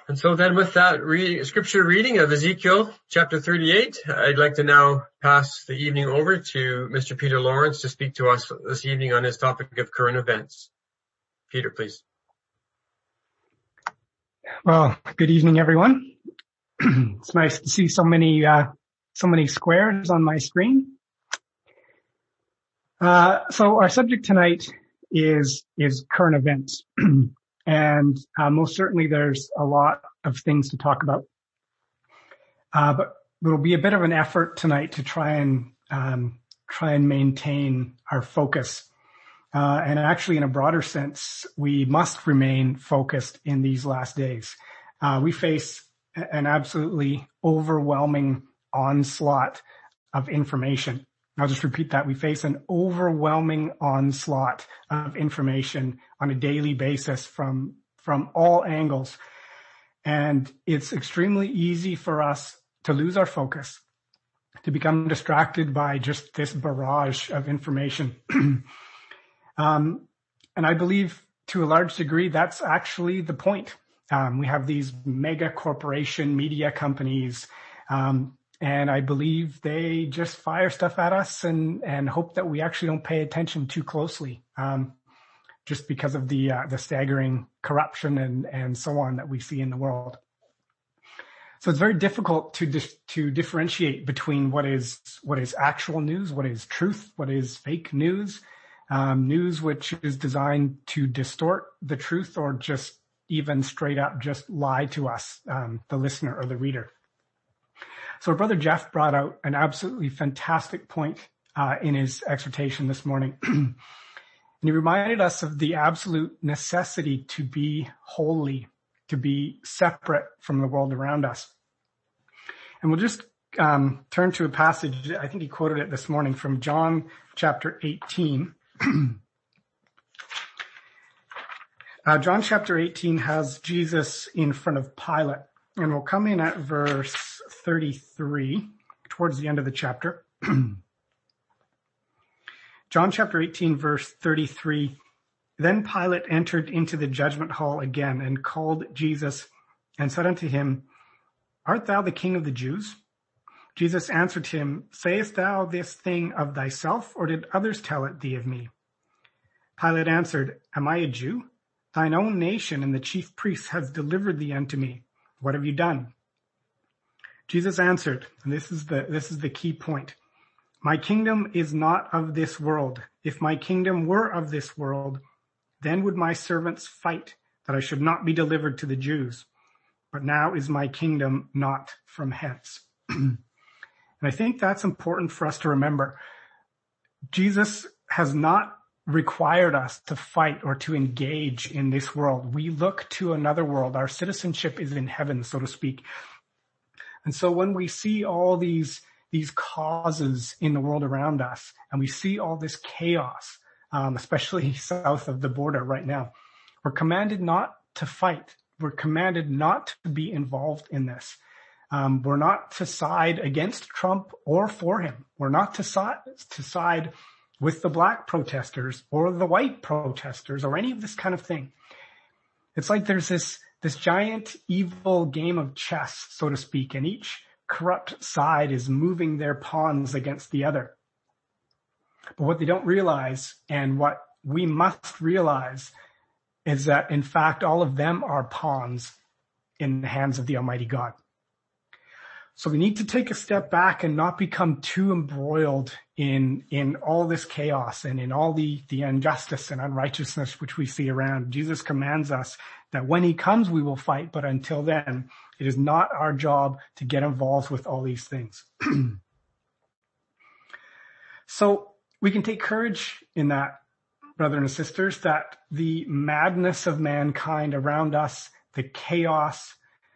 And so then with that scripture reading of Ezekiel chapter 38, I'd like to now pass the evening over to Mr. Peter Lawrence to speak to us this evening on his topic of current events. Peter, please. Well, good evening, everyone. It's nice to see so many squares on my screen. So our subject tonight is current events. And most certainly there's a lot of things to talk about. But it'll be a bit of an effort tonight to try and maintain our focus. And actually in a broader sense, we must remain focused in these last days. We face an absolutely overwhelming onslaught of information. I'll just repeat that. We face an overwhelming onslaught of information on a daily basis from all angles. And it's extremely easy for us to lose our focus, to become distracted by just this barrage of information. And I believe to a large degree, that's actually the point. We have these mega corporation media companies, and I believe they just fire stuff at us and hope that we actually don't pay attention too closely, just because of the staggering corruption and so on that we see in the world. So it's very difficult to differentiate between what is actual news, what is truth, what is fake news, news which is designed to distort the truth or just even straight up just lie to us, the listener or the reader. So our brother Jeff brought out an absolutely fantastic point in his exhortation this morning. And he reminded us of the absolute necessity to be holy, to be separate from the world around us. And we'll just turn to a passage, I think he quoted it this morning, from John chapter 18. John chapter 18 has Jesus in front of Pilate. And we'll come in at verse 33, towards the end of the chapter. John chapter 18, verse 33. Then Pilate entered into the judgment hall again and called Jesus and said unto him, Art thou the King of the Jews? Jesus answered him, Sayest thou this thing of thyself, or did others tell it thee of me? Pilate answered, Am I a Jew? Thine own nation and the chief priests has delivered thee unto me. What have you done? Jesus answered, and this is the key point. My kingdom is not of this world. If my kingdom were of this world, then would my servants fight that I should not be delivered to the Jews. But now is my kingdom not from hence. And I think that's important for us to remember. Jesus has not required us to fight or to engage in this world. We look to another world. Our citizenship is in heaven, so to speak. And so when we see all these causes in the world around us, and we see all this chaos, especially south of the border right now, we're commanded not to fight. We're commanded not to be involved in this. We're not to side against Trump or for him. We're not to side with the black protesters or the white protesters or any of this kind of thing. It's like there's this giant evil game of chess, so to speak, and each corrupt side is moving their pawns against the other. But what they don't realize, and what we must realize, is that in fact all of them are pawns in the hands of the Almighty God. So we need to take a step back and not become too embroiled in all this chaos and in all the injustice and unrighteousness which we see around. Jesus commands us that when he comes, we will fight, but until then, it is not our job to get involved with all these things. So we can take courage in that, brothers and sisters, that the madness of mankind around us, the chaos.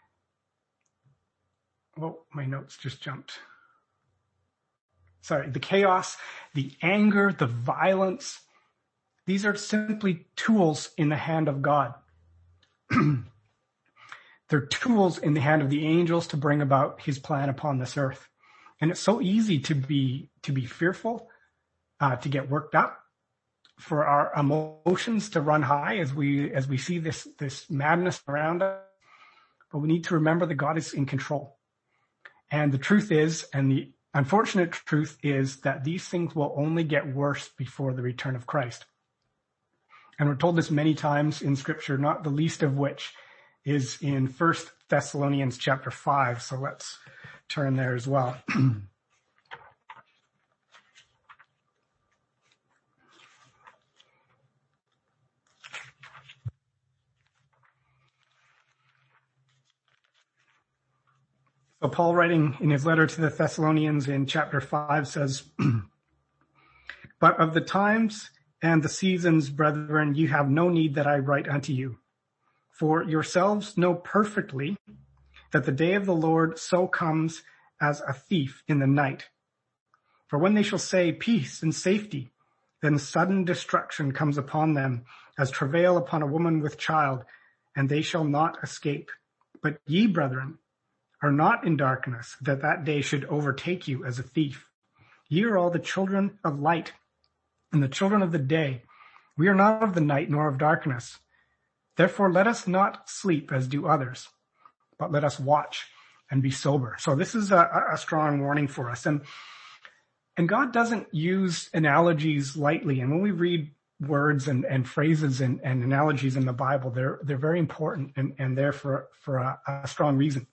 Oh, my notes just jumped. Sorry, the chaos, the anger, the violence, these are simply tools in the hand of God. They're tools in the hand of the angels to bring about his plan upon this earth. And it's so easy to be fearful, to get worked up, for our emotions to run high as we see this madness around us. but we need to remember that God is in control. And the truth is, and the unfortunate truth is, that these things will only get worse before the return of Christ. And we're told this many times in Scripture, not the least of which is in 1 Thessalonians chapter 5. So let's turn there as well. So Paul, writing in his letter to the Thessalonians in chapter 5, says, "But of the times and the seasons, brethren, you have no need that I write unto you. For yourselves know perfectly that the day of the Lord so comes as a thief in the night. For when they shall say peace and safety, then sudden destruction comes upon them, as travail upon a woman with child, and they shall not escape. But ye, brethren, are not in darkness, that that day should overtake you as a thief. Ye are all the children of light and the children of the day. We are not of the night nor of darkness. Therefore let us not sleep as do others, but let us watch and be sober." So this is a strong warning for us. And God doesn't use analogies lightly. And when we read words and phrases and analogies in the Bible, they're very important and they're for a strong reason.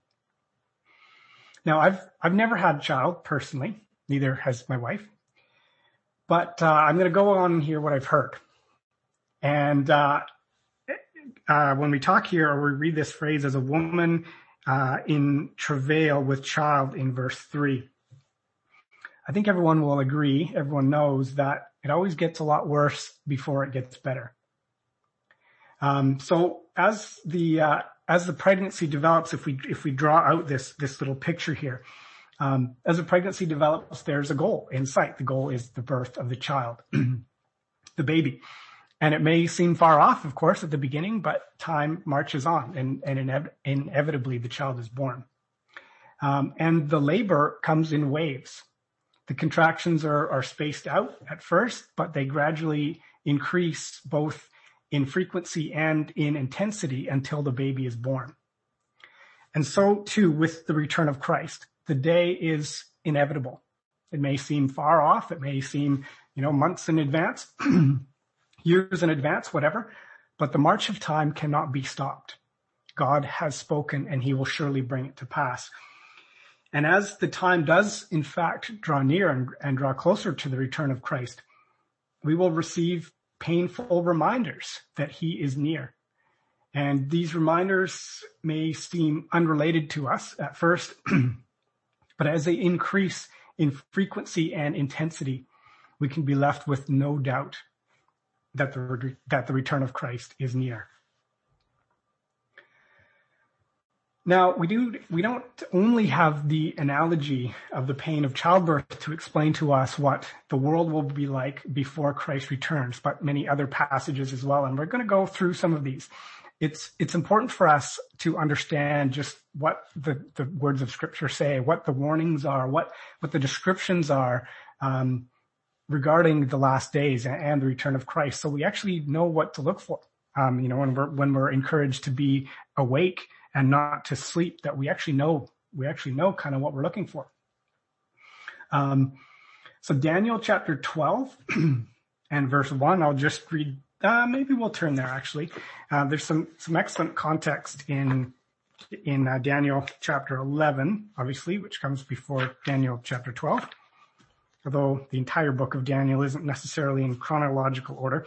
Now, I've never had a child personally, neither has my wife, but I'm going to go on here what I've heard. And when we talk here, or we read this phrase as a woman in travail with child in verse 3, I think everyone will agree, everyone knows that it always gets a lot worse before it gets better. So as the pregnancy develops, if we draw out this little picture here, as the pregnancy develops, there's a goal in sight. The goal is the birth of the child, the baby. And it may seem far off, of course, at the beginning, but time marches on and inevitably the child is born. And the labor comes in waves. The contractions are spaced out at first, but they gradually increase both in frequency and in intensity until the baby is born. And so too with the return of Christ, the day is inevitable. It may seem far off. It may seem, months in advance, years in advance, whatever, but the march of time cannot be stopped. God has spoken and he will surely bring it to pass. And as the time does in fact draw near and draw closer to the return of Christ, we will receive painful reminders that he is near. And these reminders may seem unrelated to us at first, but as they increase in frequency and intensity, we can be left with no doubt that the return of Christ is near. Now, we don't only have the analogy of the pain of childbirth to explain to us what the world will be like before Christ returns, but many other passages as well. And we're going to go through some of these. It's important for us to understand just what the words of Scripture say, what the warnings are, what the descriptions are regarding the last days and the return of Christ. So we actually know what to look for. When we're encouraged to be awake and not to sleep, that we actually know kind of what we're looking for. So Daniel chapter 12 and verse 1, I'll just read, maybe we'll turn there actually. There's some excellent context in Daniel chapter 11, obviously, which comes before Daniel chapter 12, although the entire book of Daniel isn't necessarily in chronological order.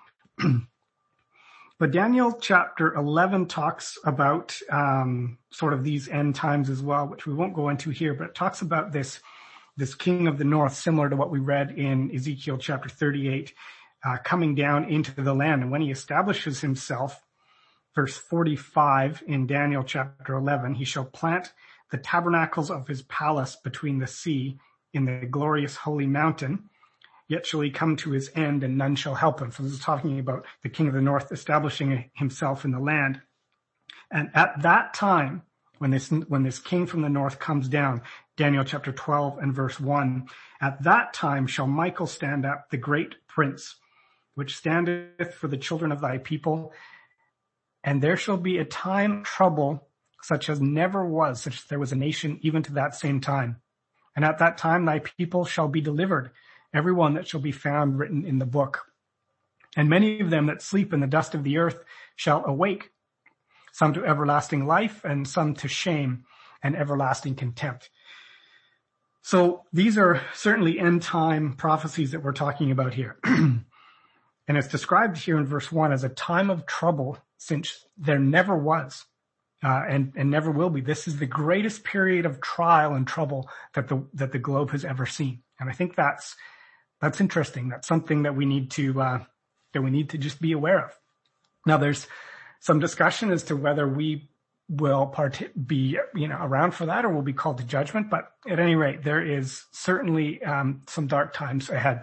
But Daniel chapter 11 talks about sort of these end times as well, which we won't go into here, but it talks about this king of the north, similar to what we read in Ezekiel chapter 38, coming down into the land. And when he establishes himself, verse 45 in Daniel chapter 11, he shall plant the tabernacles of his palace between the sea in the glorious holy mountain. Yet shall he come to his end, and none shall help him. So this is talking about the king of the north establishing himself in the land. And at that time, when this king from the north comes down, Daniel chapter 12 and verse 1, at that time shall Michael stand up, the great prince, which standeth for the children of thy people. And there shall be a time of trouble such as never was, such as there was a nation even to that same time. And at that time thy people shall be delivered, every one that shall be found written in the book. And many of them that sleep in the dust of the earth shall awake, some to everlasting life and some to shame and everlasting contempt. So these are certainly end time prophecies that we're talking about here. And it's described here in verse 1 as a time of trouble since there never was and never will be. This is the greatest period of trial and trouble that the globe has ever seen. And I think that's interesting. That's something that we need to just be aware of. Now, there's some discussion as to whether we will be around for that or will be called to judgment. But at any rate, there is certainly some dark times ahead.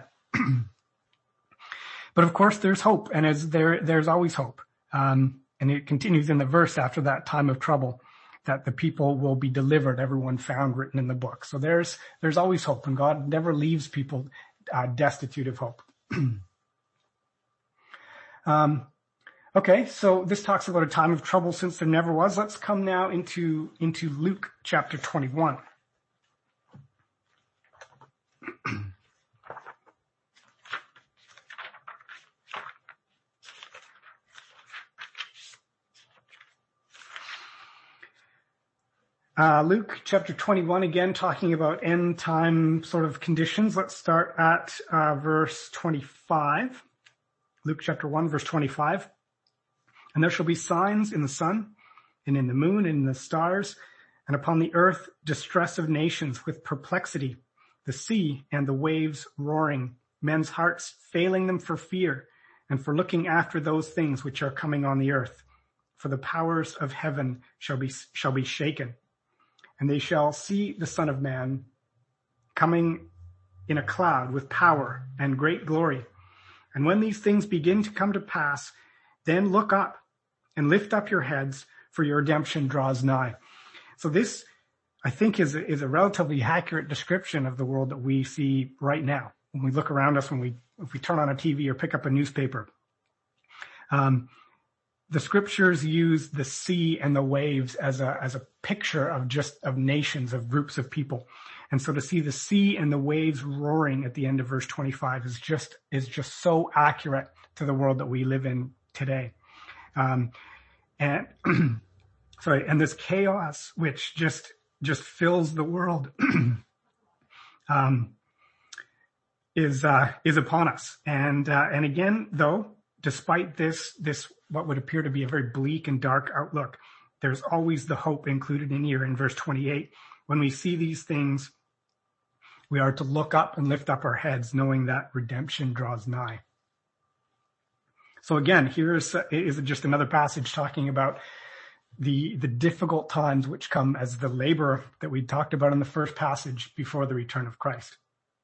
But of course, there's hope, and there's always hope. And it continues in the verse after that time of trouble that the people will be delivered, everyone found written in the book. So there's always hope, and God never leaves people destitute of hope. Okay, so this talks about a time of trouble since there never was. Let's come now into Luke chapter 21. Luke chapter 21, again, talking about end time sort of conditions. Let's start at verse 25. Luke chapter 1, verse 25. And there shall be signs in the sun and in the moon and in the stars, and upon the earth distress of nations with perplexity, the sea and the waves roaring, men's hearts failing them for fear and for looking after those things which are coming on the earth. For the powers of heaven shall be shaken. And they shall see the Son of Man coming in a cloud with power and great glory. And when these things begin to come to pass, then look up and lift up your heads, for your redemption draws nigh. So this, I think, is a relatively accurate description of the world that we see right now. When we look around us, if we turn on a TV or pick up a newspaper, the scriptures use the sea and the waves as a picture of nations, of groups of people. And so to see the sea and the waves roaring at the end of verse 25 is just so accurate to the world that we live in today. And this chaos which just fills the world is upon us. And again, though, despite this what would appear to be a very bleak and dark outlook, there's always the hope included in here in verse 28. When we see these things, we are to look up and lift up our heads, knowing that redemption draws nigh. So again, here is just another passage talking about the difficult times which come as the labor that we talked about in the first passage before the return of Christ.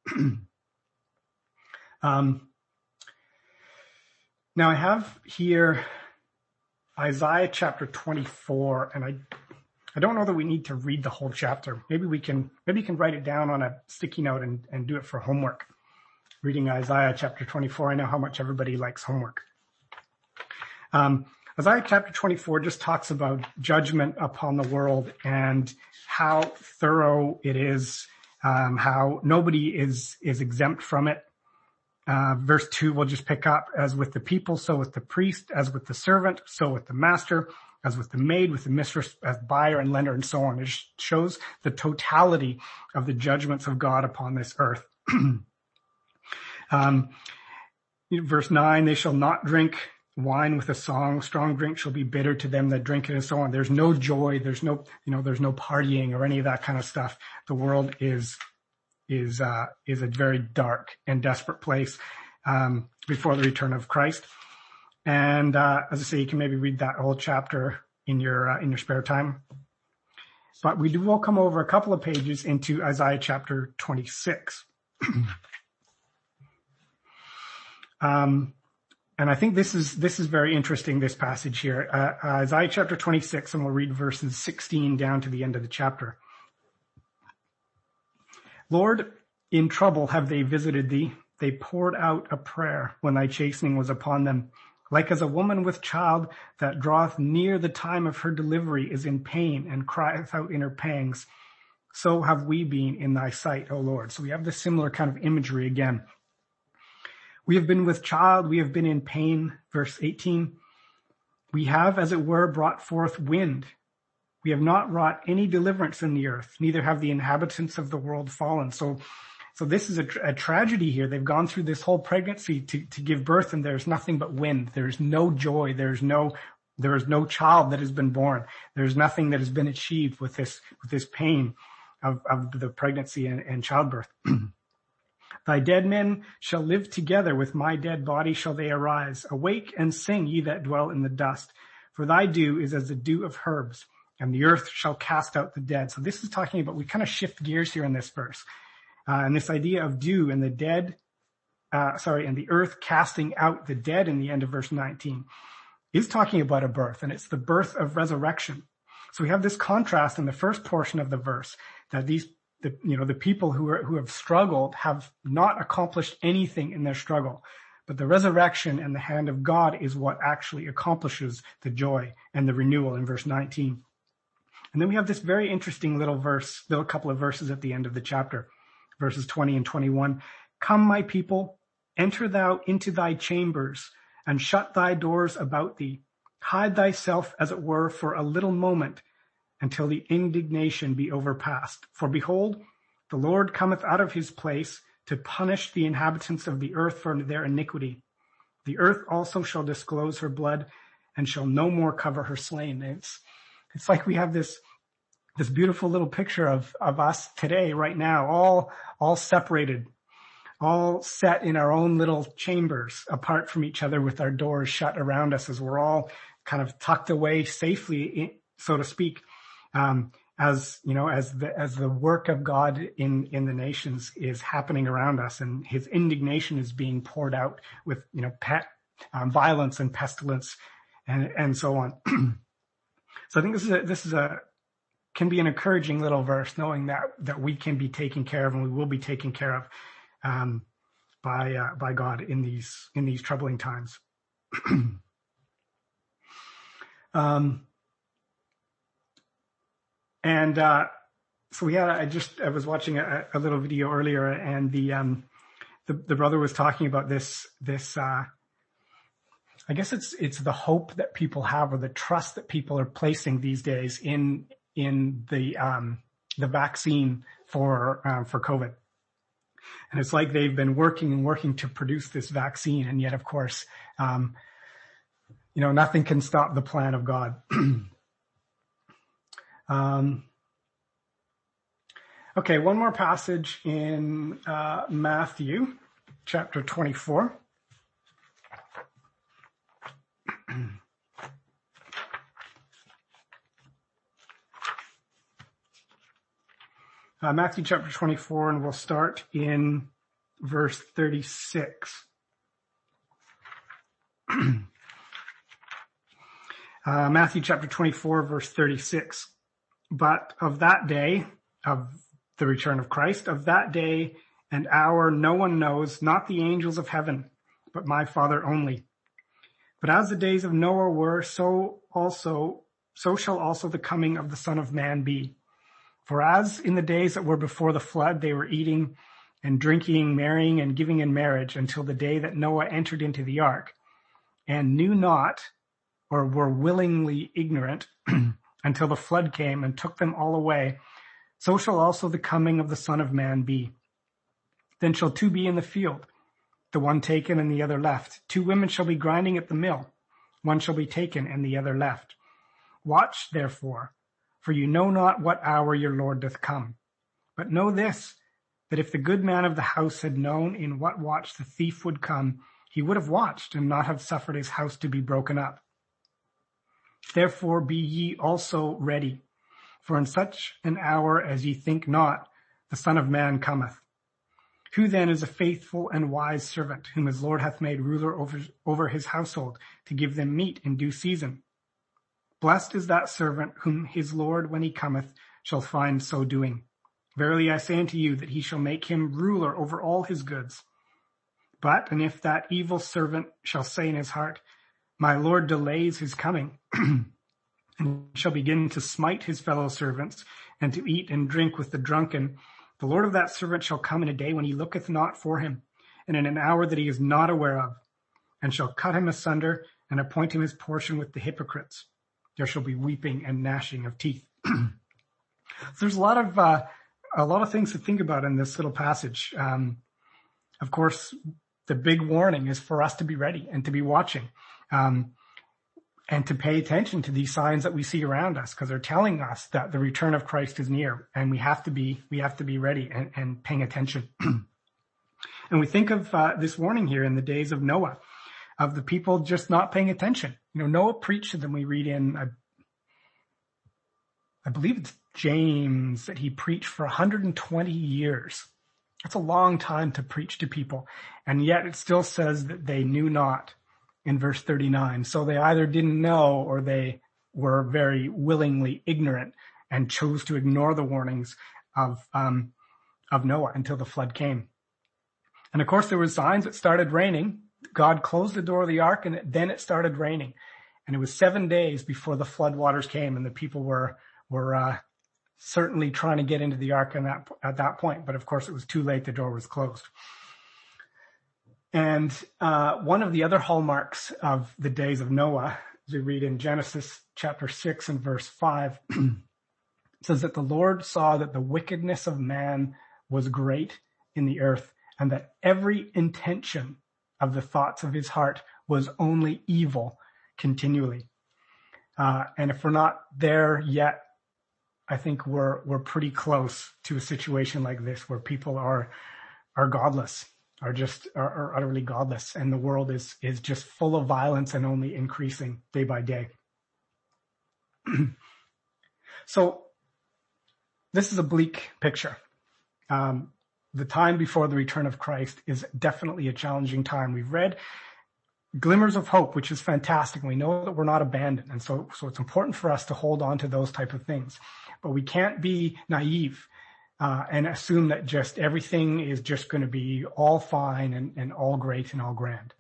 Now I have here Isaiah chapter 24, and I don't know that we need to read the whole chapter. Maybe you can write it down on a sticky note and do it for homework. Reading Isaiah chapter 24. I know how much everybody likes homework. Isaiah chapter 24 just talks about judgment upon the world and how thorough it is, how nobody is exempt from it. Verse 2 we'll just pick up, as with the people, so with the priest, as with the servant, so with the master, as with the maid, with the mistress, as buyer and lender, and so on. It shows the totality of the judgments of God upon this earth. Verse 9, they shall not drink wine with a song, strong drink shall be bitter to them that drink it, and so on. There's no joy, there's no partying or any of that kind of stuff. The world is a very dark and desperate place before the return of Christ. And as I say, you can maybe read that whole chapter in your spare time. But we will come over a couple of pages into Isaiah chapter 26. And I think this is very interesting, this passage here. Isaiah chapter 26, and we'll read verses 16 down to the end of the chapter. Lord, in trouble have they visited thee. They poured out a prayer when thy chastening was upon them. Like as a woman with child that draweth near the time of her delivery is in pain and crieth out in her pangs, so have we been in thy sight, O Lord. So we have this similar kind of imagery again. We have been with child, we have been in pain. Verse 18, we have, as it were, brought forth wind. We have not wrought any deliverance in the earth, neither have the inhabitants of the world fallen. So this is a tragedy here. They've gone through this whole pregnancy to give birth, and there's nothing but wind. There's no joy. There is no child that has been born. There's nothing that has been achieved with this pain of the pregnancy and childbirth. Thy dead men shall live together, with my dead body shall they arise. Awake and sing, ye that dwell in the dust, for thy dew is as the dew of herbs, and the earth shall cast out the dead. So this is talking about, we kind of shift gears here in this verse. And this idea of dew and and the earth casting out the dead in the end of verse 19 is talking about a birth, and it's the birth of resurrection. So we have this contrast in the first portion of the verse that the people who have struggled have not accomplished anything in their struggle, but the resurrection and the hand of God is what actually accomplishes the joy and the renewal in verse 19. And then we have this very interesting little couple of verses at the end of the chapter. Verses 20 and 21, come, my people, enter thou into thy chambers, and shut thy doors about thee. Hide thyself, as it were, for a little moment, until the indignation be overpast. For behold, the Lord cometh out of his place to punish the inhabitants of the earth for their iniquity. The earth also shall disclose her blood, and shall no more cover her slain. It's like we have this beautiful little picture of us today, right now, all separated, all set in our own little chambers apart from each other with our doors shut around us as we're all kind of tucked away safely, so to speak, as the work of God in the nations is happening around us, and his indignation is being poured out with, violence and pestilence and so on. So I think this can be an encouraging little verse, knowing that we can be taken care of, and we will be taken care of by God in these troubling times. So I was watching a little video earlier, and the brother was talking about this. I guess it's the hope that people have, or the trust that people are placing these days in the vaccine for COVID. And it's like they've been working to produce this vaccine, and yet, of course, nothing can stop the plan of God. Okay, one more passage in Matthew chapter 24. Matthew chapter 24, and we'll start in verse 36. Matthew chapter 24, verse 36. But of that day, of the return of Christ, of that day and hour no one knows, not the angels of heaven, but my Father only. But as the days of Noah were, so shall also the coming of the Son of Man be. For as in the days that were before the flood, they were eating and drinking, marrying and giving in marriage, until the day that Noah entered into the ark, and knew not, or were willingly ignorant, until the flood came and took them all away, so shall also the coming of the Son of Man be. Then shall two be in the field, the one taken and the other left. Two women shall be grinding at the mill, one shall be taken and the other left. Watch therefore, for you know not what hour your Lord doth come. But know this, that if the good man of the house had known in what watch the thief would come, he would have watched and not have suffered his house to be broken up. Therefore be ye also ready, for in such an hour as ye think not, the Son of Man cometh. Who then is a faithful and wise servant, whom his Lord hath made ruler over his household, to give them meat in due season? Blessed is that servant whom his Lord, when he cometh, shall find so doing. Verily I say unto you, that he shall make him ruler over all his goods. And if that evil servant shall say in his heart, My Lord delays his coming and shall begin to smite his fellow servants and to eat and drink with the drunken. The Lord of that servant shall come in a day when he looketh not for him, and in an hour that he is not aware of, and shall cut him asunder and appoint him his portion with the hypocrites. There shall be weeping and gnashing of teeth. So there's a lot of things to think about in this little passage. Of course, the big warning is for us to be ready and to be watching, and to pay attention to these signs that we see around us, because they're telling us that the return of Christ is near, and we have to be ready and paying attention. And we think of this warning here in the days of Noah, of the people just not paying attention. Noah preached to them. We read in, I believe it's James, that he preached for 120 years. That's a long time to preach to people. And yet it still says that they knew not in verse 39. So they either didn't know or they were very willingly ignorant and chose to ignore the warnings of Noah until the flood came. And of course there were signs. It started raining. God closed the door of the ark, and then it started raining. And it was 7 days before the flood waters came, and the people were certainly trying to get into the ark at that point. But of course it was too late. The door was closed. And one of the other hallmarks of the days of Noah, as we read in Genesis chapter 6 and verse 5, says that the Lord saw that the wickedness of man was great in the earth, and that every intention of the thoughts of his heart was only evil continually. And if we're not there yet, I think we're pretty close to a situation like this, where people are godless, are utterly godless, and the world is just full of violence and only increasing day by day. So this is a bleak picture. The time before the return of Christ is definitely a challenging time. We've read glimmers of hope, which is fantastic. We know that we're not abandoned. And so it's important for us to hold on to those type of things. But we can't be naive and assume that just everything is just going to be all fine and all great and all grand.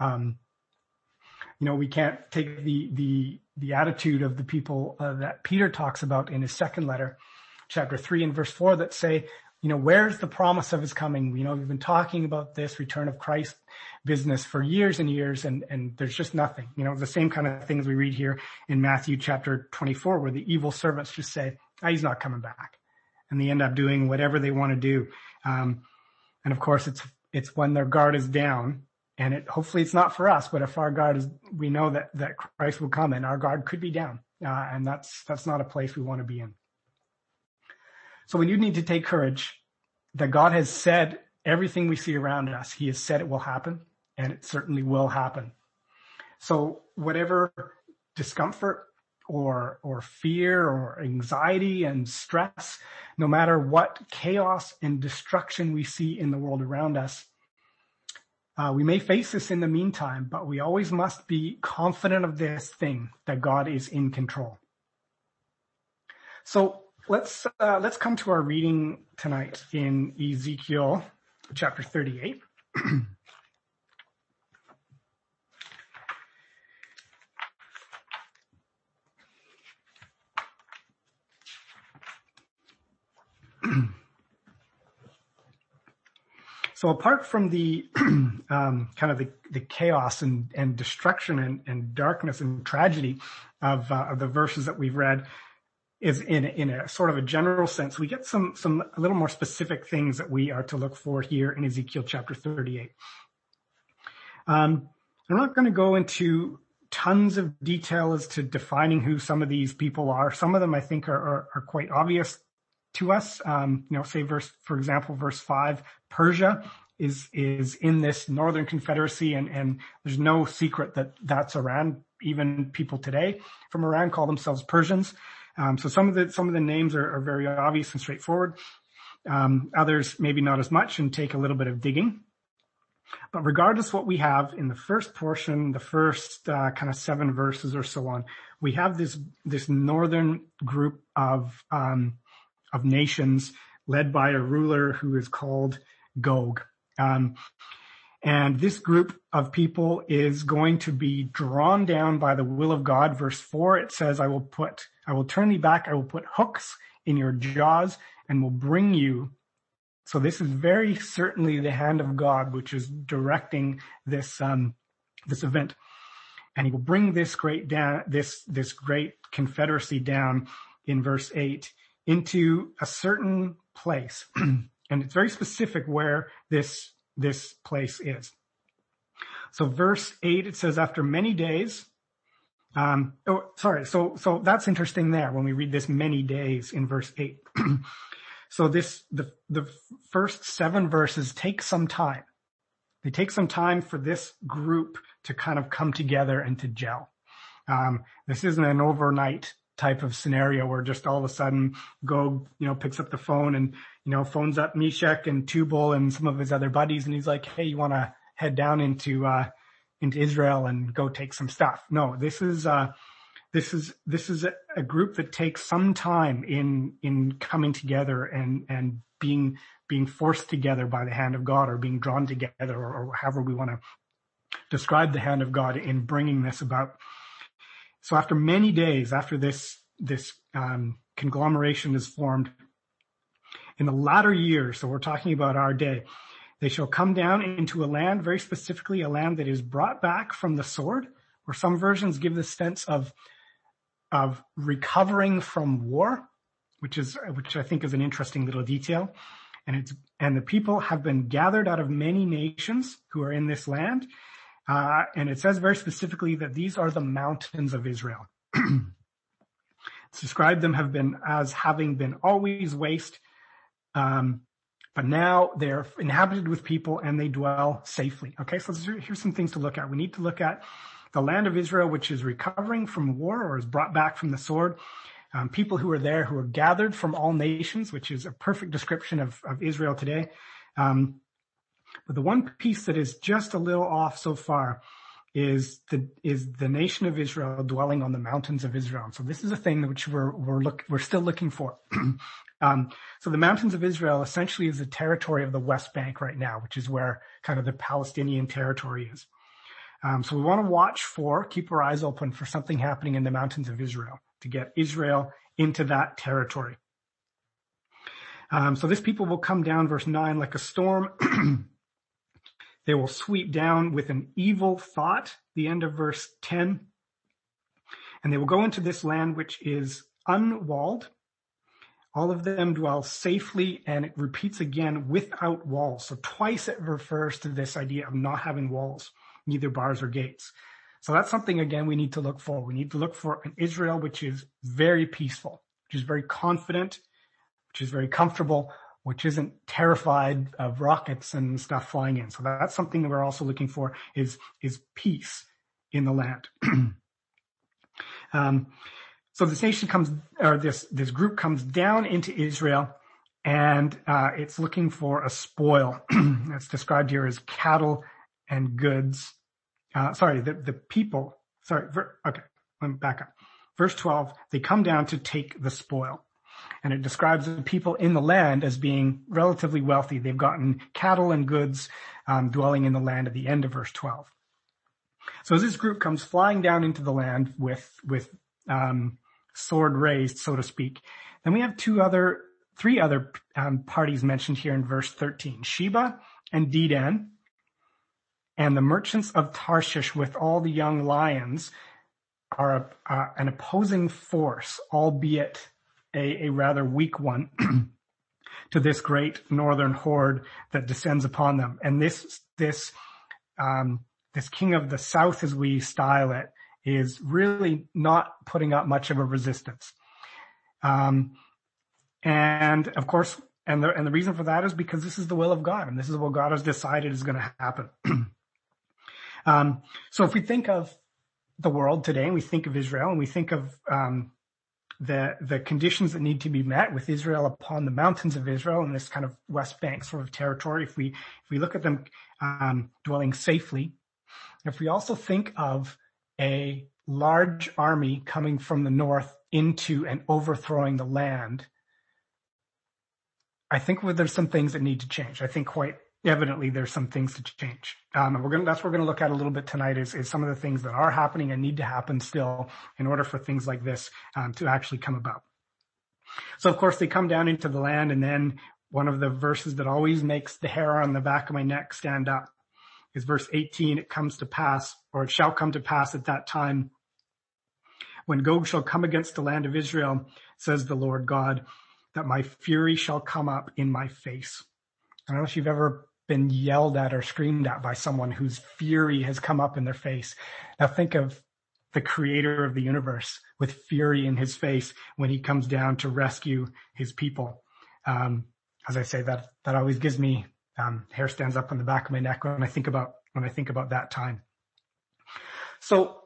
We can't take the attitude of the people that Peter talks about in his second letter, chapter 3 and verse 4, that say, where's the promise of his coming? We've been talking about this return of Christ business for years and years, and there's just nothing. The same kind of things we read here in Matthew chapter 24, where the evil servants just say, he's not coming back. And they end up doing whatever they want to do. And of course, it's when their guard is down, and hopefully it's not for us, but if our guard is, we know that Christ will come, and our guard could be down. And that's not a place we want to be in. So we do need to take courage that God has said everything we see around us. He has said it will happen, and it certainly will happen. So whatever discomfort or fear or anxiety and stress, no matter what chaos and destruction we see in the world around us, we may face this in the meantime, but we always must be confident of this thing, that God is in control. So let's come to our reading tonight in Ezekiel chapter 38. So apart from the kind of the chaos and destruction and darkness and tragedy of the verses that we've read, is in a sort of a general sense, we get some a little more specific things that we are to look for here in Ezekiel chapter 38. I'm not going to go into tons of detail as to defining who some of these people are. Some of them I think are quite obvious to us. Say for example, verse 5, Persia is in this northern confederacy, and there's no secret that that's Iran. Even people today from Iran call themselves Persians. So some of the names are very obvious and straightforward. Others maybe not as much and take a little bit of digging. But regardless what we have in the first portion, the first kind of 7 verses or so on, we have this northern group of nations led by a ruler who is called Gog. And this group of people is going to be drawn down by the will of God. Verse 4, it says, I will turn thee back, I will put hooks in your jaws and will bring you. So this is very certainly the hand of God, which is directing this event. And he will bring this great confederacy down in verse 8 into a certain place. And it's very specific where this place is. So verse 8, it says, after many days, so that's interesting there when we read this many days in verse 8. So the first 7 verses take some time. They take some time for this group to kind of come together and to gel. This isn't an overnight type of scenario where just all of a sudden Gog, picks up the phone and, phones up Meshach and Tubal and some of his other buddies. And he's like, hey, you want to head down into Israel and go take some stuff? No, this is a group that takes some time in coming together and being forced together by the hand of God, or being drawn together, or however we want to describe the hand of God in bringing this about. So after many days, after this conglomeration is formed, in the latter years, so we're talking about our day, they shall come down into a land, very specifically a land that is brought back from the sword, or some versions give the sense of recovering from war, which I think is an interesting little detail. And the people have been gathered out of many nations who are in this land. And it says very specifically that these are the mountains of Israel. It's described them as having been always waste, but now they're inhabited with people and they dwell safely. Okay, so here's some things to look at. We need to look at the land of Israel, which is recovering from war or is brought back from the sword. People who are there, who are gathered from all nations, which is a perfect description of Israel today. But the one piece that is just a little off so far is the nation of Israel dwelling on the mountains of Israel. So this is a thing which we're still looking for. So the mountains of Israel essentially is the territory of the West Bank right now, which is where kind of the Palestinian territory is. So we want to keep our eyes open for something happening in the mountains of Israel to get Israel into that territory. So this people will come down, verse 9, like a storm. They will sweep down with an evil thought, the end of verse 10. And they will go into this land which is unwalled. All of them dwell safely, and it repeats again, without walls. So twice it refers to this idea of not having walls, neither bars or gates. So that's something, again, we need to look for. We need to look for an Israel which is very peaceful, which is very confident, which is very comfortable, which isn't terrified of rockets and stuff flying in. So that's something that we're also looking for is peace in the land. So this nation this group comes down into Israel, and it's looking for a spoil. That's described here as cattle and goods. The people. Okay, let me back up. Verse 12, they come down to take the spoil. And it describes the people in the land as being relatively wealthy. They've gotten cattle and goods dwelling in the land at the end of verse 12. So as this group comes flying down into the land with sword raised, so to speak, then we have three other parties mentioned here in verse 13. Sheba and Dedan, and the merchants of Tarshish with all the young lions are an opposing force, albeit a rather weak one, to this great northern horde that descends upon them. And this king of the south, as we style it, is really not putting up much of a resistance. And of course, and the reason for that is because this is the will of God, and this is what God has decided is going to happen. So if we think of the world today, and we think of Israel, and we think of the conditions that need to be met with Israel upon the mountains of Israel and this kind of West Bank sort of territory, if we look at them dwelling safely, if we also think of a large army coming from the north into and overthrowing the land, I think there's some things that need to change. I think quite evidently there's some things to change. And that's what we're going to look at a little bit tonight is some of the things that are happening and need to happen still in order for things like this to actually come about. So, of course, they come down into the land, and then one of the verses that always makes the hair on the back of my neck stand up is verse 18. It comes to pass, or it shall come to pass at that time, when Gog shall come against the land of Israel, says the Lord God, that my fury shall come up in my face. I don't know if you've ever been yelled at or screamed at by someone whose fury has come up in their face. Now think of the creator of the universe with fury in his face when he comes down to rescue his people. As I say, that always gives me hair stands up on the back of my neck when I think about that time. So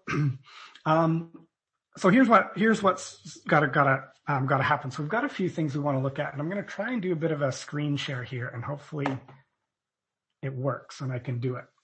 here's what's gotta happen. So we've got a few things we want to look at, and I'm going to try and do a bit of a screen share here, and hopefully it works and I can do it.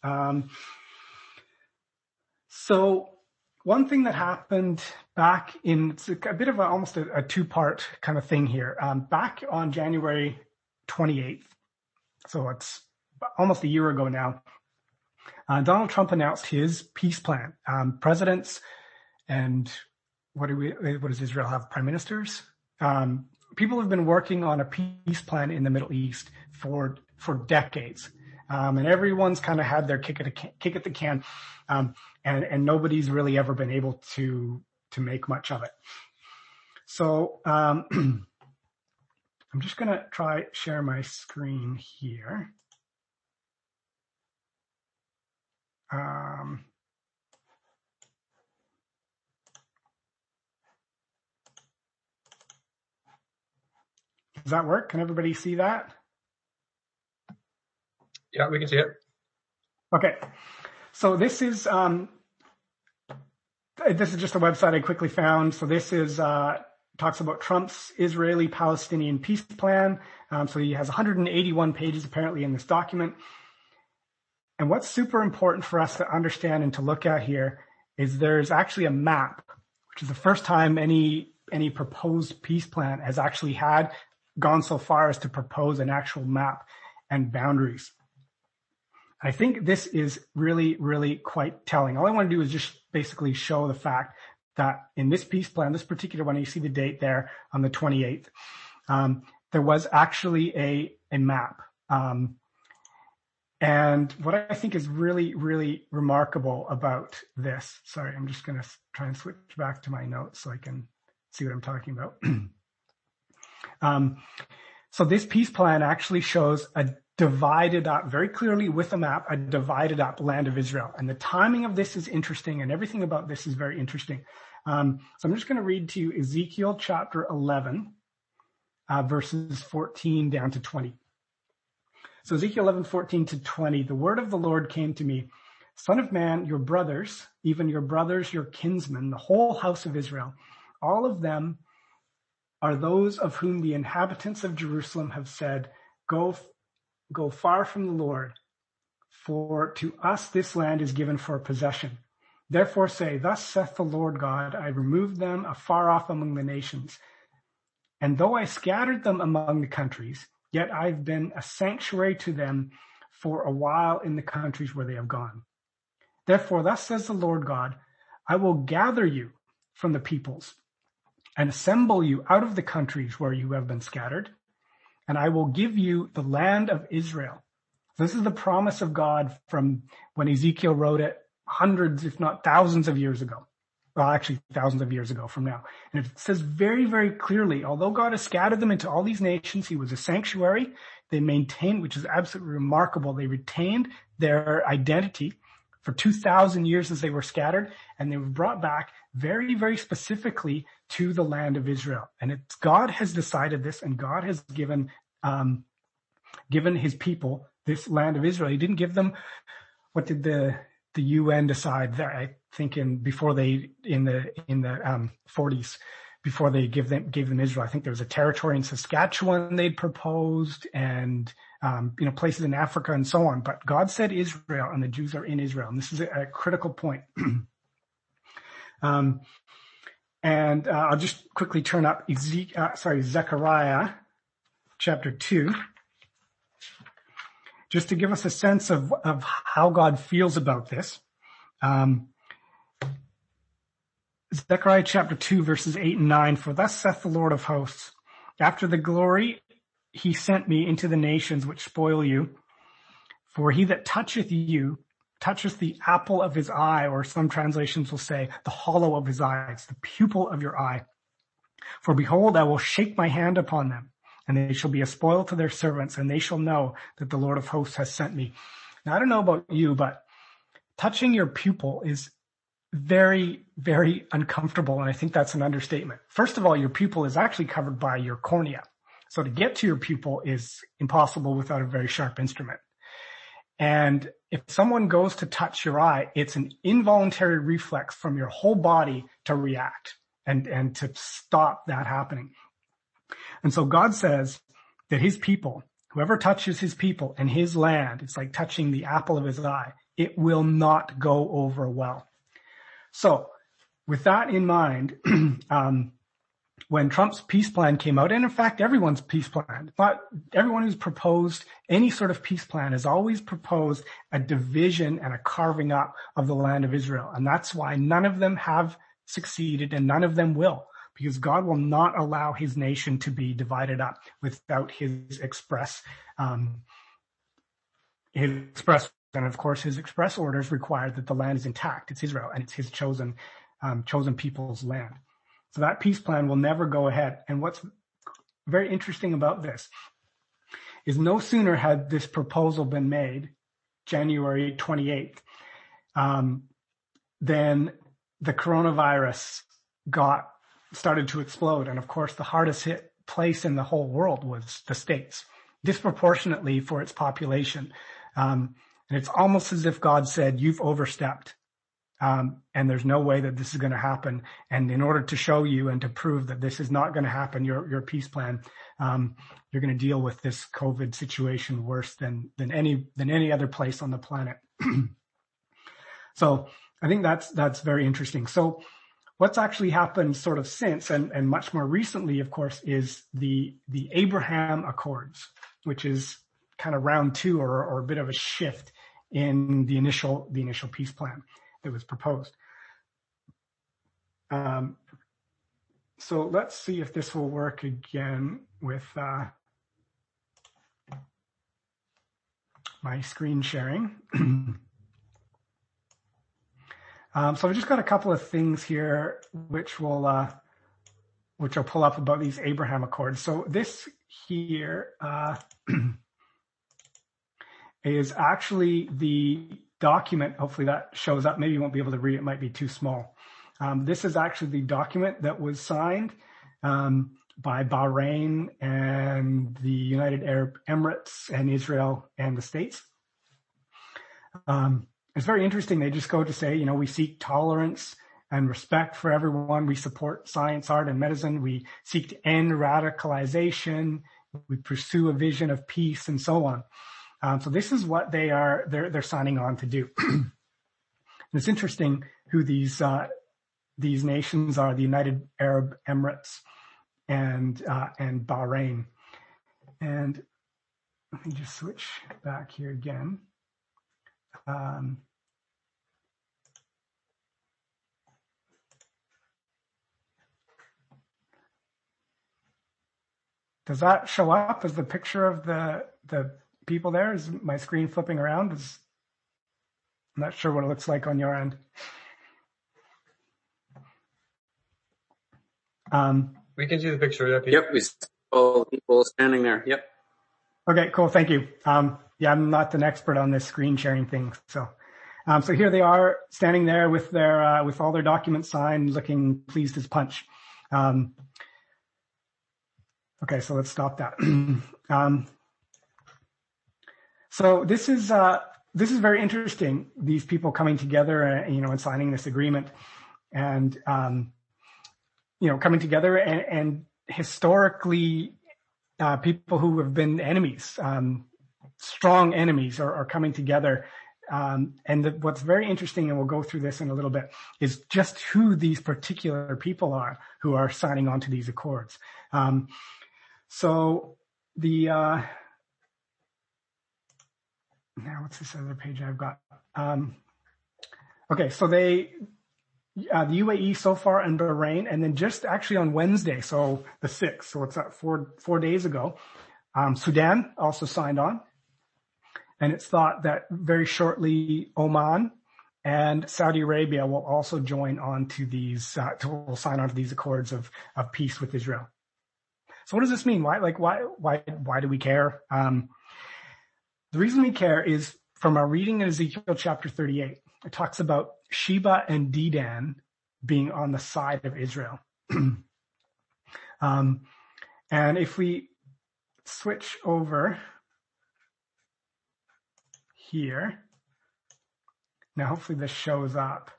So one thing that happened back in, it's a bit of almost a two-part kind of thing here. Back on January 28th, so it's almost a year ago now, Donald Trump announced his peace plan. Presidents and what does Israel have? Prime ministers? People have been working on a peace plan in the Middle East for decades. And everyone's kind of had their kick at the can. And nobody's really ever been able to make much of it. So, I'm just going to try share my screen here. Does that work? Can everybody see that? Yeah, we can see it. Okay. So this is just a website I quickly found. So this is talks about Trump's Israeli-Palestinian peace plan. So he has 181 pages apparently in this document. And what's super important for us to understand and to look at here is there's actually a map, which is the first time any proposed peace plan has actually gone so far as to propose an actual map and boundaries. I think this is really, really quite telling. All I want to do is just basically show the fact that in this peace plan, this particular one, you see the date there on the 28th, there was actually a map. And what I think is really, really remarkable about this, sorry, I'm just going to try and switch back to my notes so I can see what I'm talking about. So this peace plan actually shows a divided up, very clearly with a map, a divided up land of Israel. And the timing of this is interesting, and everything about this is very interesting. So I'm just going to read to you Ezekiel chapter 11, verses 14 down to 20. So Ezekiel 11, 14 to 20, the word of the Lord came to me, Son of man, your brothers, even your brothers, your kinsmen, the whole house of Israel, all of them are those of whom the inhabitants of Jerusalem have said, Go far from the Lord, for to us this land is given for a possession. Therefore say, Thus saith the Lord God, I removed them afar off among the nations. And though I scattered them among the countries, yet I've been a sanctuary to them for a while in the countries where they have gone. Therefore, thus says the Lord God, I will gather you from the peoples and assemble you out of the countries where you have been scattered, and I will give you the land of Israel. This is the promise of God from when Ezekiel wrote it hundreds, if not thousands of years ago. Well, actually thousands of years ago from now. And it says very, very clearly, although God has scattered them into all these nations, he was a sanctuary. They maintained, which is absolutely remarkable. They retained their identity for 2,000 years as they were scattered, and they were brought back very, very specifically to the land of Israel. And God has decided this, and God has given his people this land of Israel. He didn't give them, what did the UN decide that I think in the 40s, before they gave them Israel. I think there was a territory in Saskatchewan they'd proposed, and places in Africa and so on. But God said Israel, and the Jews are in Israel. And this is a critical point. And I'll just quickly turn up Zechariah chapter 2. just to give us a sense of how God feels about this. Zechariah chapter 2, verses 8 and 9, "For thus saith the Lord of hosts, after the glory he sent me into the nations which spoil you. For he that toucheth you, toucheth the apple of his eye," or some translations will say, the hollow of his eye. It's the pupil of your eye. "For behold, I will shake my hand upon them, and they shall be a spoil to their servants, and they shall know that the Lord of hosts has sent me." Now, I don't know about you, but touching your pupil is very, very uncomfortable, and I think that's an understatement. First of all, your pupil is actually covered by your cornea. So to get to your pupil is impossible without a very sharp instrument. And if someone goes to touch your eye, it's an involuntary reflex from your whole body to react and to stop that happening. And so God says that his people, whoever touches his people and his land, it's like touching the apple of his eye. It will not go over well. So with that in mind, when Trump's peace plan came out, and in fact, everyone's peace plan, but everyone who's proposed any sort of peace plan has always proposed a division and a carving up of the land of Israel. And that's why none of them have succeeded and none of them will, because God will not allow his nation to be divided up without his express, and of course, his express orders require that the land is intact. It's Israel and it's his chosen people's land. So that peace plan will never go ahead. And what's very interesting about this is no sooner had this proposal been made, January 28th, then the coronavirus started to explode. And of course, the hardest hit place in the whole world was the States, disproportionately for its population. And it's almost as if God said, "You've overstepped. And there's no way that this is going to happen. And in order to show you and to prove that this is not going to happen, your peace plan, you're going to deal with this COVID situation worse than any other place on the planet." So I think that's very interesting. So what's actually happened sort of since, and much more recently, of course, is the Abraham Accords, which is kind of round two or a bit of a shift in the initial peace plan that was proposed. So let's see if this will work again with my screen sharing. So I've just got a couple of things here which I'll pull up about these Abraham Accords. So this here is actually the document. Hopefully that shows up. Maybe you won't be able to read it. It might be too small. This is actually the document that was signed by Bahrain and the United Arab Emirates and Israel and the States. It's very interesting. They just go to say, we seek tolerance and respect for everyone. We support science, art, and medicine. We seek to end radicalization. We pursue a vision of peace and so on. So this is what they're signing on to do. And it's interesting who these nations are: the United Arab Emirates and Bahrain. And let me just switch back here again. Does that show up as the picture of the people there? Is my screen flipping around? I'm not sure what it looks like on your end. We can see the picture. Yep, we see all the people standing there. Yep. Okay, cool. Thank you. I'm not an expert on this screen sharing thing. So here they are standing there with with all their documents signed, looking pleased as punch. Okay, so let's stop that. So this is very interesting. These people coming together, and signing this agreement, and coming together and historically, people who have been enemies, strong enemies, are coming together. And what's very interesting, and we'll go through this in a little bit, is just who these particular people are who are signing on to these accords. So the now what's this other page I've got? Okay, so the UAE so far and Bahrain, and then just actually on Wednesday, so the 6th, so it's 4 days ago, Sudan also signed on. And it's thought that very shortly Oman and Saudi Arabia will also join on to these, will sign on to these accords of peace with Israel. So what does this mean? Why do we care? The reason we care is from our reading in Ezekiel chapter 38. It talks about Sheba and Dedan being on the side of Israel. And if we switch over here, now hopefully this shows up.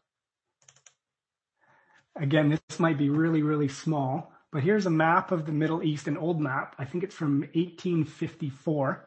Again, this might be really, really small, but here's a map of the Middle East, an old map. I think it's from 1854.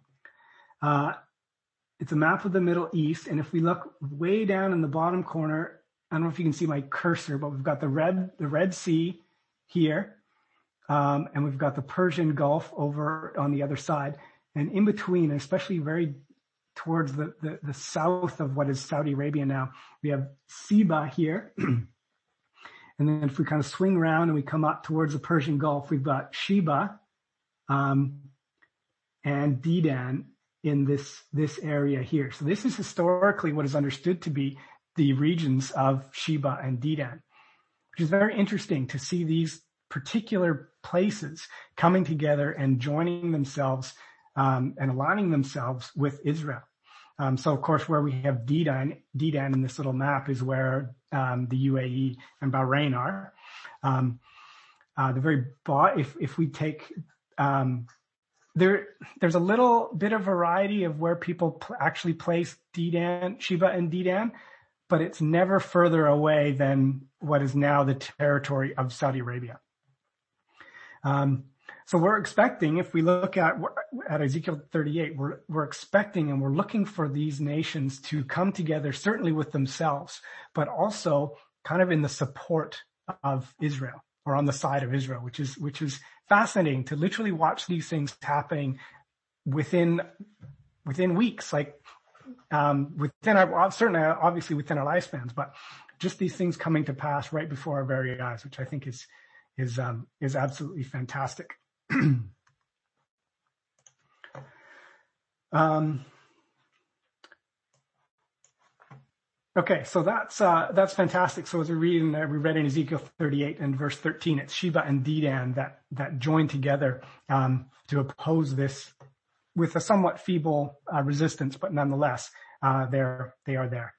It's a map of the Middle East, and if we look way down in the bottom corner, I don't know if you can see my cursor, but we've got the Red Sea here, and we've got the Persian Gulf over on the other side, and in between, especially very towards the south of what is Saudi Arabia now, we have Sheba here. And then if we kind of swing around and we come up towards the Persian Gulf, we've got Sheba and Dedan in this area here. So this is historically what is understood to be the regions of Sheba and Dedan, which is very interesting to see these particular places coming together and joining themselves and aligning themselves with Israel. So of course, where we have Dedan in this little map is where the UAE and Bahrain are. The very if we take there's a little bit of variety of where people actually place Sheba and Dedan, but it's never further away than what is now the territory of Saudi Arabia. So we're expecting, if we look at Ezekiel 38, we're expecting and we're looking for these nations to come together, certainly with themselves, but also kind of in the support of Israel or on the side of Israel, which is fascinating to literally watch these things happening within weeks, like within our, certainly obviously within our lifespans, but just these things coming to pass right before our very eyes, which I think is absolutely fantastic. Okay, so that's fantastic. So as we read in Ezekiel 38 and verse 13, it's Sheba and Dedan that join together to oppose this with a somewhat feeble resistance, but nonetheless, they are there.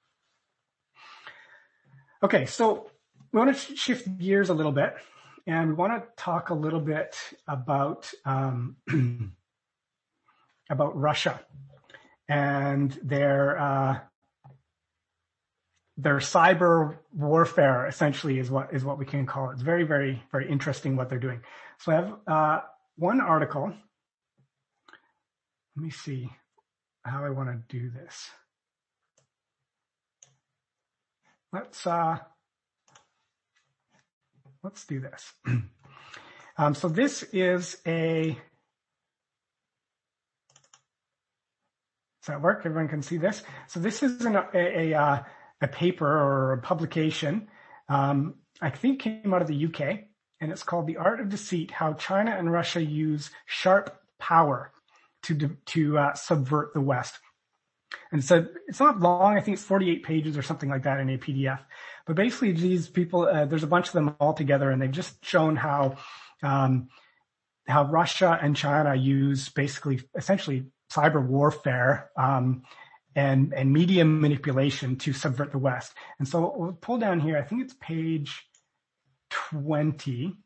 Okay, so we want to shift gears a little bit, and we want to talk a little bit about Russia and their cyber warfare, essentially, is what we can call it. It's very, very, very interesting what they're doing. So I have one article. Let me see how I want to do this. Let's do this. So this is does that work? Everyone can see this. So this is a paper or a publication, I think came out of the UK, and it's called The Art of Deceit, How China and Russia Use Sharp Power to Subvert the West. And so it's not long. I think it's 48 pages or something like that in a PDF. But basically these people, there's a bunch of them all together, and they've just shown how Russia and China use basically essentially cyber warfare, and media manipulation to subvert the West. And so we'll pull down here, I think it's page 20.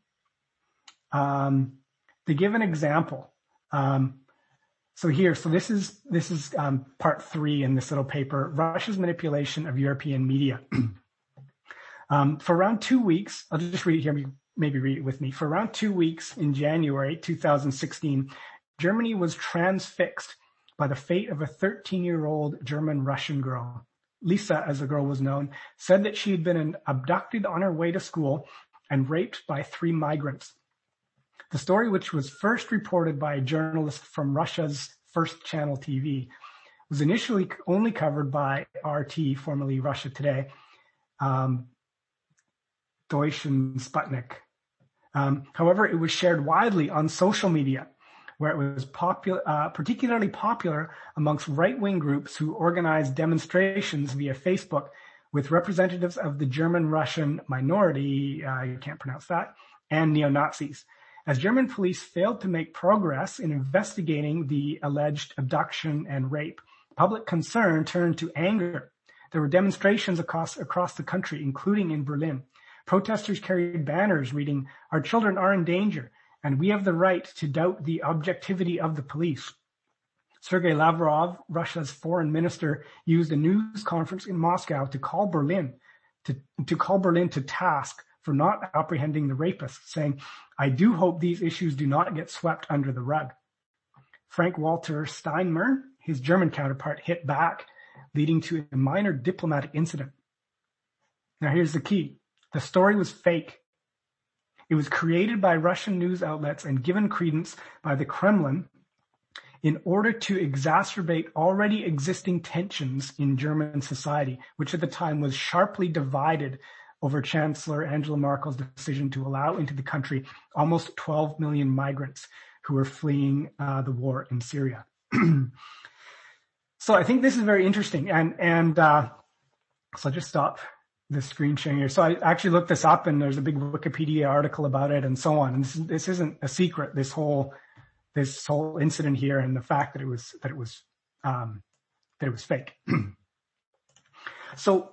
They give an example. So this is part 3 in this little paper, Russia's manipulation of European media. For around 2 weeks, I'll just read it here, maybe read it with me. For around 2 weeks in January 2016, Germany was transfixed by the fate of a 13-year-old German-Russian girl. Lisa, as the girl was known, said that she had been abducted on her way to school and raped by 3 migrants. The story, which was first reported by a journalist from Russia's First Channel TV, was initially only covered by RT, formerly Russia Today, Deutsch and Sputnik. However, it was shared widely on social media, where it was particularly popular amongst right-wing groups who organized demonstrations via Facebook with representatives of the German-Russian minority, you can't pronounce that, and neo-Nazis. As German police failed to make progress in investigating the alleged abduction and rape, public concern turned to anger. There were demonstrations across the country, including in Berlin. Protesters carried banners reading, "Our children are in danger, and we have the right to doubt the objectivity of the police." Sergei Lavrov, Russia's foreign minister, used a news conference in Moscow to call Berlin to task for not apprehending the rapists, saying, "I do hope these issues do not get swept under the rug." Frank-Walter Steinmeier, his German counterpart, hit back, leading to a minor diplomatic incident. Now here's the key. The story was fake. It was created by Russian news outlets and given credence by the Kremlin in order to exacerbate already existing tensions in German society, which at the time was sharply divided over Chancellor Angela Merkel's decision to allow into the country almost 12 million migrants who were fleeing the war in Syria. So I think this is very interesting. And so I'll just stop the screen sharing here. So I actually looked this up, and there's a big Wikipedia article about it and so on. And this isn't a secret, this whole incident here, and the fact that it was fake. So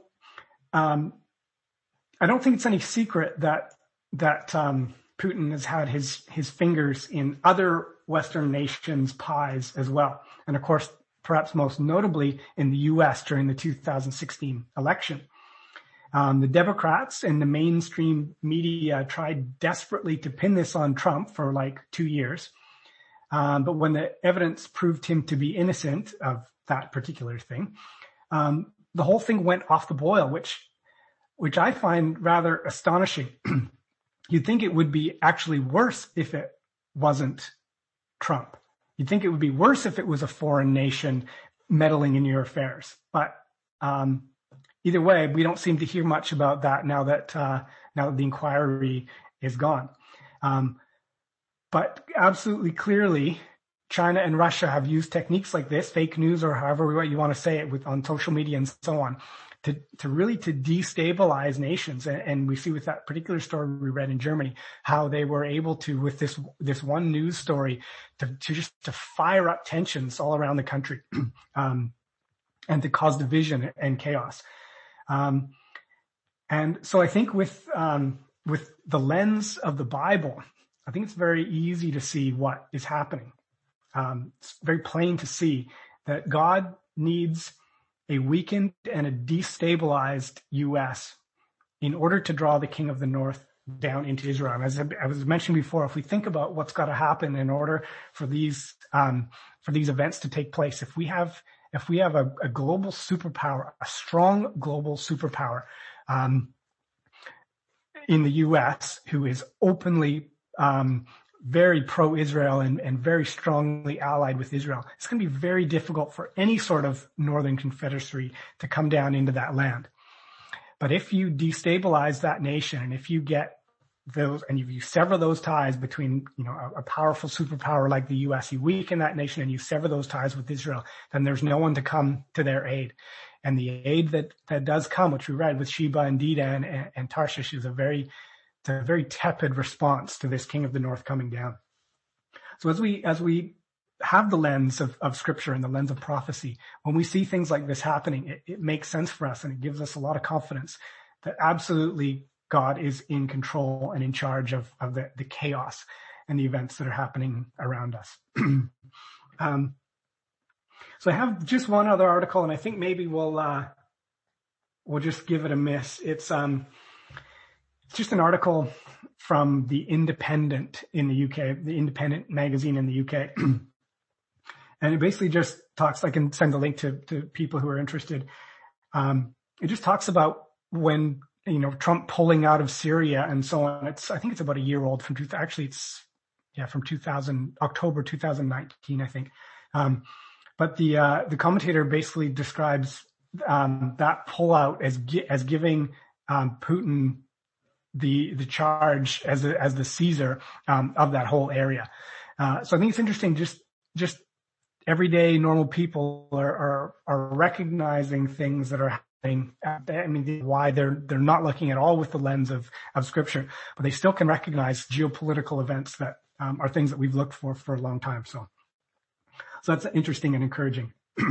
I don't think it's any secret that Putin has had his fingers in other Western nations' pies as well. And of course, perhaps most notably in the US during the 2016 election. The Democrats and the mainstream media tried desperately to pin this on Trump for like 2 years. But when the evidence proved him to be innocent of that particular thing, the whole thing went off the boil, which I find rather astonishing. You'd think it would be actually worse if it wasn't Trump. You'd think it would be worse if it was a foreign nation meddling in your affairs. But either way, we don't seem to hear much about that now that the inquiry is gone. But absolutely clearly, China and Russia have used techniques like this, fake news or however you want to say it, on social media and so on, to really destabilize nations. And we see with that particular story we read in Germany, how they were able to, with this one news story, to fire up tensions all around the country, and to cause division and chaos. And so I think with the lens of the Bible, I think it's very easy to see what is happening. It's very plain to see that God needs a weakened and a destabilized U.S. in order to draw the King of the North down into Israel. And as I was mentioning before, if we think about what's got to happen in order for these events to take place, if we have a global superpower, a strong global superpower in the U.S. who is openly very pro-Israel and very strongly allied with Israel, it's going to be very difficult for any sort of Northern Confederacy to come down into that land. But if you destabilize that nation, and if you get those, and if you sever those ties between, a powerful superpower like the U.S., you weaken that nation and you sever those ties with Israel, then there's no one to come to their aid. And the aid that does come, which we read with Sheba and Dedan and Tarshish, is a very tepid response to this King of the North coming down. So as we have the lens of Scripture and the lens of prophecy, when we see things like this happening, it makes sense for us, and it gives us a lot of confidence that absolutely God is in control and in charge of the chaos and the events that are happening around us. So I have just one other article, and I think maybe we'll just give it a miss. It's just an article from The Independent in the UK, The Independent magazine in the UK. And it basically just talks, I can send a link to people who are interested. It just talks about when, Trump pulling out of Syria and so on. I think it's about a year old from October 2019, I think. But the commentator basically describes that pullout as giving Putin the charge as the Caesar of that whole area. So I think it's interesting. Just everyday normal people are recognizing things that are happening. I mean, why they're not looking at all with the lens of Scripture, but they still can recognize geopolitical events that are things that we've looked for a long time. So that's interesting and encouraging.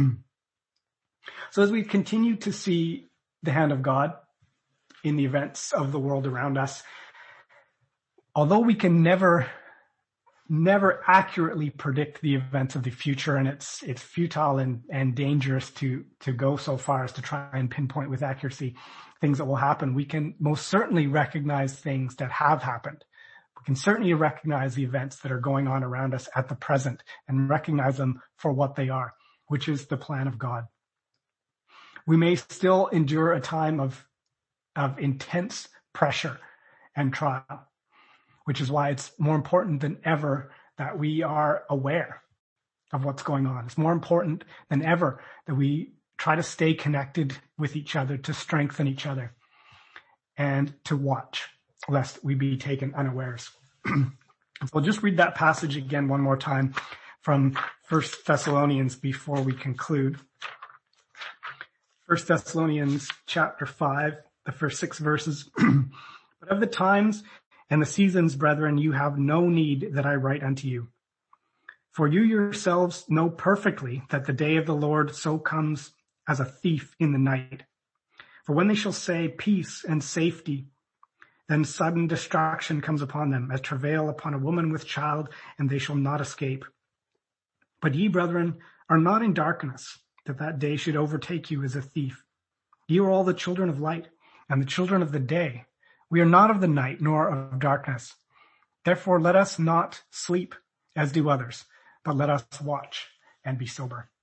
So as we continue to see the hand of God in the events of the world around us, although we can never accurately predict the events of the future, and it's futile and dangerous to go so far as to try and pinpoint with accuracy things that will happen, we can most certainly recognize things that have happened. We can certainly recognize the events that are going on around us at the present and recognize them for what they are, which is the plan of God. We may still endure a time of intense pressure and trial, which is why it's more important than ever that we are aware of what's going on. It's more important than ever that we try to stay connected with each other, to strengthen each other, and to watch, lest we be taken unawares. So I'll just read that passage again one more time from 1 Thessalonians before we conclude. 1 Thessalonians chapter 5, the first 6 verses. But of the times and the seasons, brethren, you have no need that I write unto you. For you yourselves know perfectly that the day of the Lord so comes as a thief in the night. For when they shall say peace and safety, then sudden destruction comes upon them, as travail upon a woman with child, and they shall not escape. But ye, brethren, are not in darkness, that day should overtake you as a thief. Ye are all the children of light, and the children of the day. We are not of the night, nor of darkness. Therefore let us not sleep as do others, but let us watch and be sober.